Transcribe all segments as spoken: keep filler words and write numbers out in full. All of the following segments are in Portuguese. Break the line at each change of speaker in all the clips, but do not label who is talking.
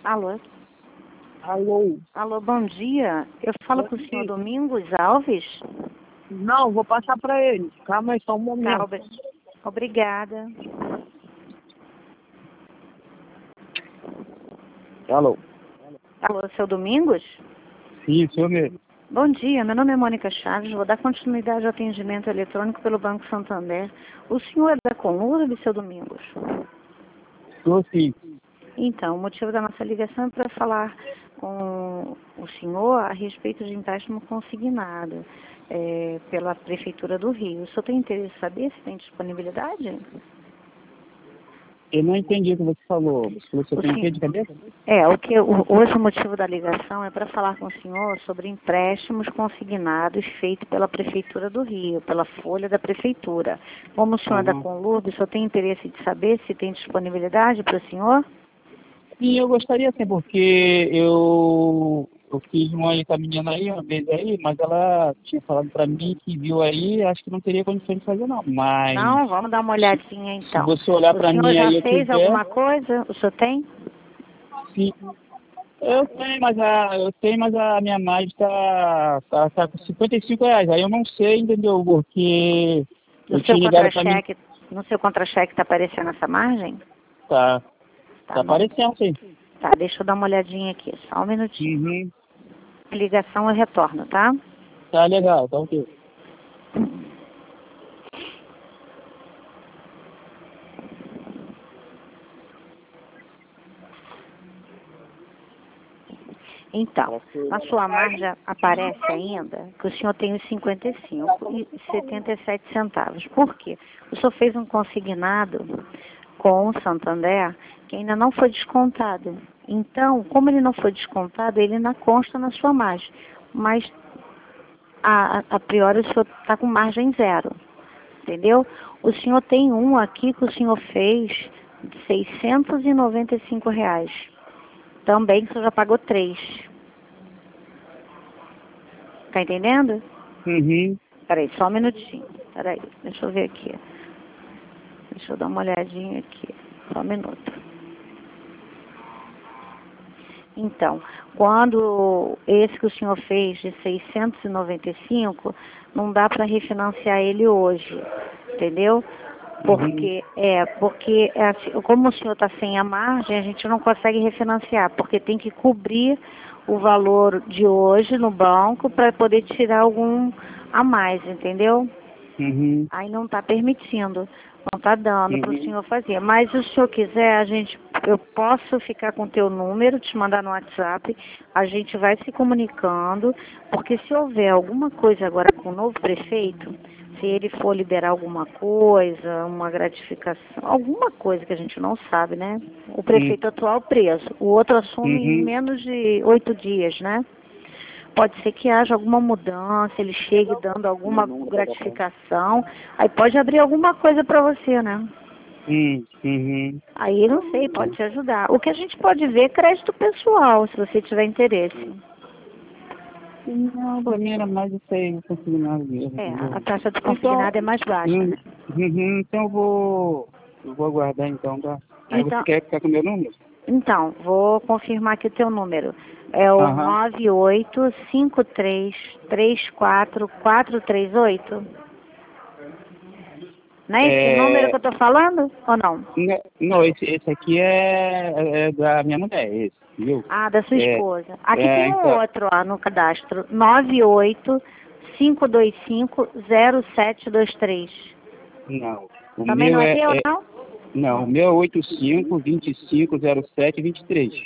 Alô?
Alô?
Alô, bom dia. Eu falo
Bom
com o senhor
dia.
Domingos Alves?
Não, vou passar para ele. Calma aí, só um
Tá,
momento.
obri- obrigada.
Alô?
Alô, seu Domingos?
Sim, sou mesmo.
Bom dia, meu nome é Mônica Chaves, vou dar continuidade ao atendimento eletrônico pelo Banco Santander. O senhor é da Conurb, seu Domingos?
Sou sim.
Então, o motivo da nossa ligação é para falar com o senhor a respeito de empréstimo consignado é, pela Prefeitura do Rio. O senhor tem interesse em saber se tem disponibilidade?
Eu não entendi o que você falou. Você falou que você
O
tem o
sen-
quê de cabeça?
É, o que o- hoje o motivo da ligação é para falar com o senhor sobre empréstimos consignados feitos pela Prefeitura do Rio, pela folha da Prefeitura. Como o senhor é da
Aham.
Conlurb, o senhor tem interesse de saber se tem disponibilidade para o senhor?
Sim, eu gostaria sim, porque eu, eu fiz uma aí com a menina aí, uma vez aí, mas ela tinha falado para mim que viu aí, acho que não teria condições de fazer não. Mas
Não, vamos dar uma
se,
olhadinha
se
então.
você olhar
O
para
senhor
mim
já
aí e eu
fez
quiser,
alguma coisa? O senhor tem?
sim. Eu tenho, mas a, eu tenho, mas a minha margem tá, tá, tá com cinquenta e cinco reais. Aí eu não sei, entendeu? Porque
No
eu
seu
tinha ligado pra mim.
contra-cheque, no seu contra-cheque está aparecendo essa margem?
Tá,
Tá
tá
bom.
aparecendo, sim.
Tá, deixa eu dar uma olhadinha aqui, só um minutinho.
Uhum.
Ligação eu retorno, tá?
Tá legal, tá ok.
Então, na sua margem aparece ainda que o senhor tem os cinquenta e cinco e setenta e sete centavos. Por quê? O senhor fez um consignado com o Santander que ainda não foi descontado. Então, como ele não foi descontado, ele não consta na sua margem. Mas, a, a, a priori, o senhor está com margem zero. Entendeu? O senhor tem um aqui que o senhor fez de seiscentos e noventa e cinco reais. Também que o senhor já pagou três. Tá entendendo?
Uhum.
Peraí, só um minutinho. Peraí, deixa eu ver aqui. Deixa eu dar uma olhadinha aqui. Só um minuto. Então, quando esse que o senhor fez de seiscentos e noventa e cinco, não dá para refinanciar ele hoje, entendeu? Porque, é, porque é assim, como o senhor está sem a margem, a gente não consegue refinanciar, porque tem que cobrir o valor de hoje no banco para poder tirar algum a mais, entendeu?
Uhum.
Aí não está permitindo, não está dando para o
Uhum.
senhor fazer. Mas se o senhor quiser, a gente, eu posso ficar com o teu número, te mandar no WhatsApp, a gente vai se comunicando, porque se houver alguma coisa agora com o novo prefeito, se ele for liberar alguma coisa, uma gratificação, alguma coisa que a gente não sabe, né? O prefeito atual preso, o outro assume em
Uhum.
menos de oito dias, né? Pode ser que haja alguma mudança, ele chegue dando alguma gratificação, aí pode abrir alguma coisa para você, né?
Uhum. Uhum.
Aí não sei, pode te ajudar. O que a gente pode ver é crédito pessoal, se você tiver interesse.
Não, pra mim era mais isso aí, não consegui nada mesmo,
É, a
entendeu?
taxa de
Então,
consignado é mais baixa,
uhum.
né?
Uhum. Então eu vou, eu vou aguardar então, tá? Aí você
Então,
quer ficar com o meu número?
então, vou confirmar aqui o teu número. É o
Aham.
nove oito cinco três três quatro quatro três oito. Não é esse número
É,
que eu tô falando ou não?
Né, não, esse, esse aqui é, é da minha mulher, esse, viu?
Ah, da sua
É,
esposa. Aqui
é,
tem um
então,
outro, ó, no cadastro. nove oito cinco dois cinco zero sete dois três.
não. O
Também não
meu
é
é,
teu,
é
não?
não, o meu é oito cinco, vinte e cinco, zero sete, vinte e três.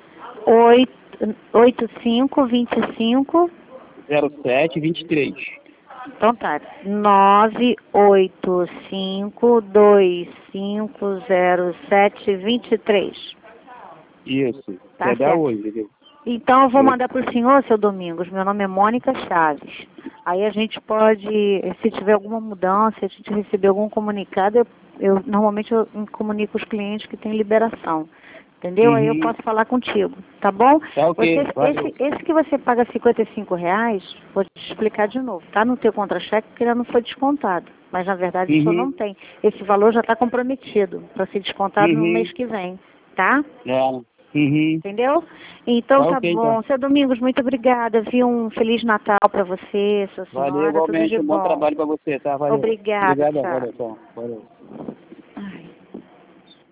oito cinco dois cinco.
zero sete, vinte e três.
Então tá. nove oito cinco dois cinco zero sete dois três.
Isso,
Tá
é da
certo.
hoje, viu?
Então eu vou
Eu-
mandar para o senhor, seu Domingos. Meu nome é Mônica Chaves. Aí a gente pode, se tiver alguma mudança, se a gente receber algum comunicado, eu, eu normalmente eu comunico os clientes que têm liberação. Entendeu? Aí eu
Uhum.
posso falar contigo, tá bom?
Tá
Você,
ok, valeu.
esse, esse que você paga cinquenta e cinco reais, vou te explicar de novo. Tá no teu contra-cheque porque ele não foi descontado. Mas na verdade isso não
Uhum.
tem. Esse valor já está comprometido para ser descontado no
Uhum.
mês que vem, tá?
É. Uhum.
Entendeu? Então
Tá
tá
ok,
bom.
então.
Seu Domingos, muito obrigada, viu? Um Feliz Natal pra você, sua senhora,
Valeu,
tudo de
igualmente. Um bom
bom.
trabalho pra você, tá? Valeu.
Obrigada,
Obrigado,
tchau.
valeu, tchau. Valeu.